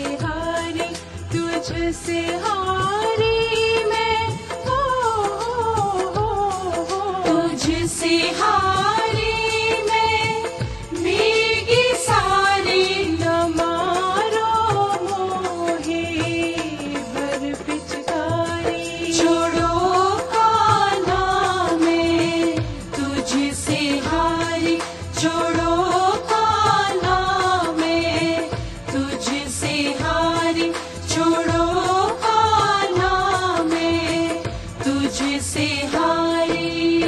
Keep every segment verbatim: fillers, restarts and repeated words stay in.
हारी, तुझसे हारी मैं, हो हो हो, तुझसे हारी मैं, भीगी सारी न मारो मोहे भर पिचकारी। छोड़ो कान्हा मैं तुझसे हारी, छोड़ो कान्हा मैं तुझसे हारी, छोड़ो कान्हा मैं तुझसे हारी।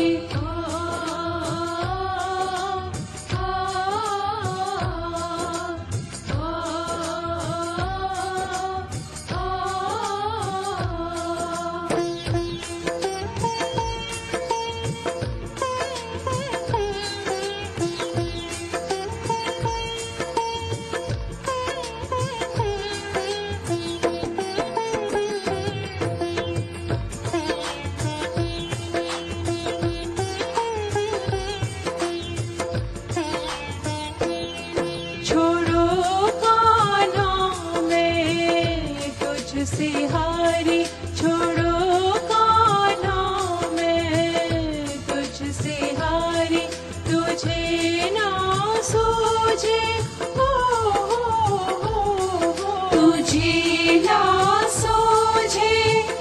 छोड़ो कान्हा मैं तुझसे हारी, छोड़ो कान्हा मैं तुझसे हारी, तुझे ना सूझे, हो हो हो, तुझे ना सूझे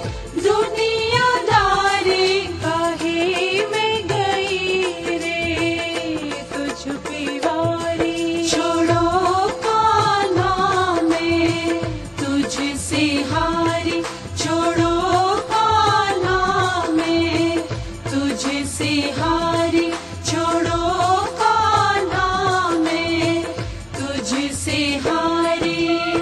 दुनियादारी, काहे मैं गई रे तुझ पे वारी। छोड़ो कान्हा मैं तुझसे हारी, छोड़ो कान्हा मैं तुझसे हारी, छोड़ो कान्हा मैं तुझसे हारी।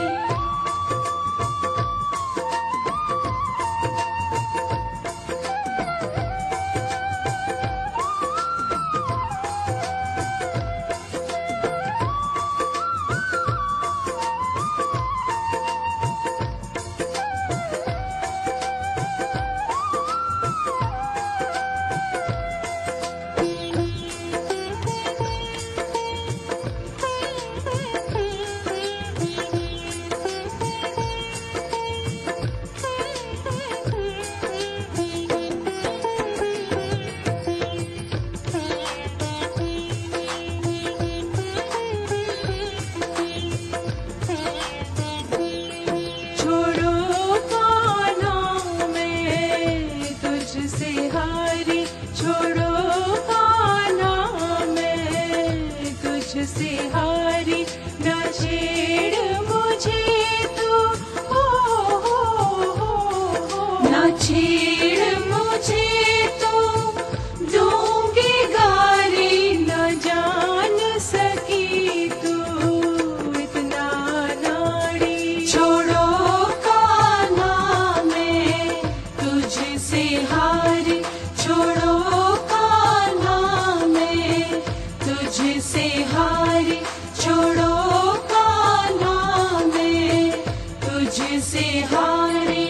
छोड़ो कान्हा मैं तुझसे हारी, छोड़ो कान्हा मैं तुझसे हारी, न छेड़ मुझे तू, हो हो हो, न छेड़ मुझे तू, दूंगी गारी, न जान सकी तू इतना नाड़ी। छोड़ो कान्हा मैं तुझसे हारी, छोड़ो कान्हा मैं तुझसे हारी, छोड़ो कान्हा मैं तुझसे हारी।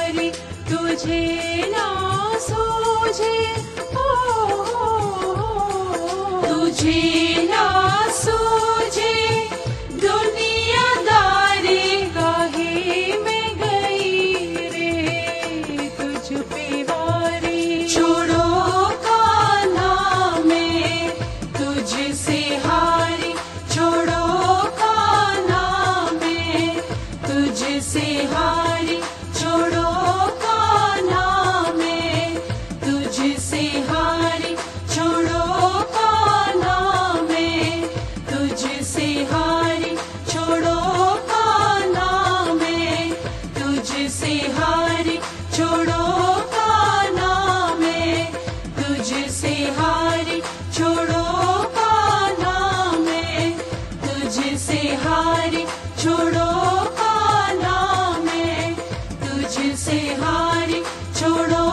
हारी तुझे ना सूझे, ओ, ओ, ओ, तुझे ना सूझे दुनियादारी काहे में गई रे तुझ पे वारी। छोड़ो कान्हा मैं तुझसे हारी, छोड़ो कान्हा मैं तुझसे हारी, छोड़ो कान्हा मैं तुझसे हारी, छोड़ो कान्हा मैं तुझसे हारी, छोड़ो कान्हा मैं तुझसे हारी, छोड़ो कान्हा मैं तुझसे हारी, छोड़ो कान्हा मैं तुझसे हारी, छोड़ो कान्हा मैं तुझसे हारी, छोड़ो